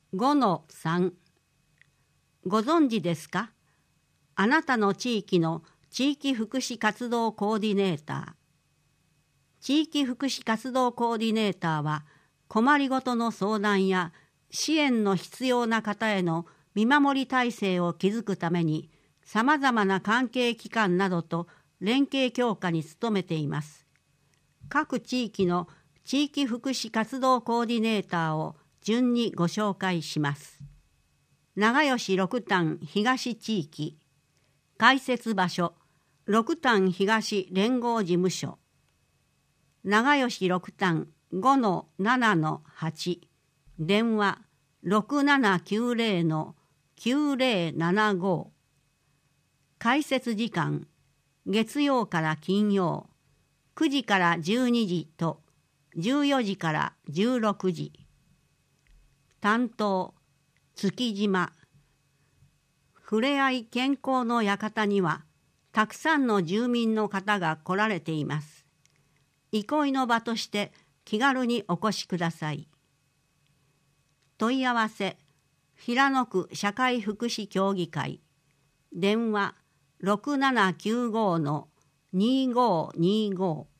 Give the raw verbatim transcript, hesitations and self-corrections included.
ごのさん。ご存知ですか？あなたの地域の地域福祉活動コーディネーター。地域福祉活動コーディネーターは、困りごとの相談や支援の必要な方への見守り体制を築くために、さまざまな関係機関などと連携強化に努めています。各地域の地域福祉活動コーディネーターを順にご紹介します。長吉六反東地域。開設場所、六反東連合事務所。長吉六反 ごのななのはち。電話 ろくななきゅうぜろのきゅうぜろななご。開設時間、月曜から金曜、くじからじゅうにじとじゅうよじからじゅうろくじ。担当、月島。ふれあい健康の館には、たくさんの住民の方が来られています。憩いの場として気軽にお越しください。問い合わせ、平野区社会福祉協議会。電話ろくななきゅうごのにごにご。